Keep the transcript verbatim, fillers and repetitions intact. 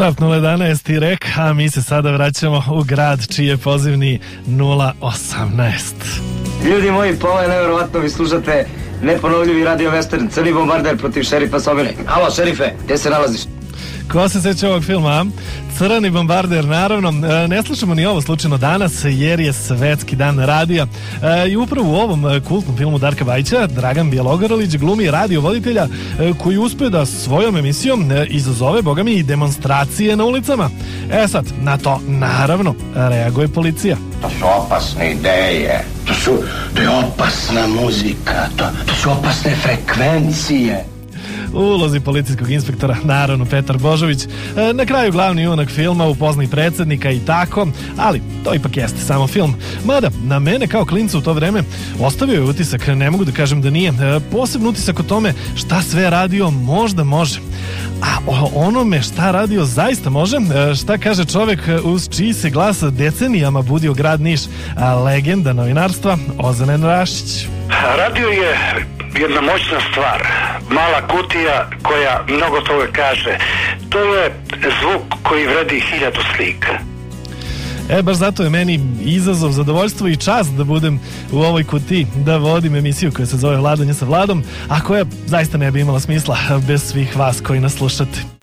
Top nula jedanaest i Rek, a mi se sada vraćamo u grad čiji je pozivni nula osamnaest. Ljudi moji, pa ovo je nevjerovatno, vi slušate neponovljivi radio western, Crni bombarder protiv šerifa Sobine. Alo, šerife, gdje se nalaziš? Ko se seća ovog filma? Crni bombarder, naravno. Ne slušamo ni ovo slučajno danas, jer je svetski dan radija. I upravo u ovom kultnom filmu Darka Bajića Dragan Bjelogrlić glumi radiovoditelja koji uspe da svojom emisijom izazove, boga mi, i demonstracije na ulicama. E sad, na to naravno reaguje policija. To su opasne ideje, to su, to je opasna muzika, to, to su opasne frekvencije. U ulozi policijskog inspektora, naravno, Petar Božović. Na kraju glavni junak filma upozna i predsjednika i tako, ali to ipak jeste samo film. Mada, na mene kao klinca u to vreme ostavio je utisak, ne mogu da kažem da nije, posebno utisak o tome šta sve radio možda može. A o onome šta radio zaista može, šta kaže čovek uz čiji se glas decenijama budio grad Niš, legenda novinarstva Ozren Rašić. Radio je jedna moćna stvar, mala kutija koja mnogo toga kaže. To je zvuk koji vredi hiljadu slika. E, baš zato je meni izazov, zadovoljstvo i čast da budem u ovoj kutiji, da vodim emisiju koja se zove Vladanje sa Vladom, a koja zaista ne bi imala smisla bez svih vas koji nas slušate.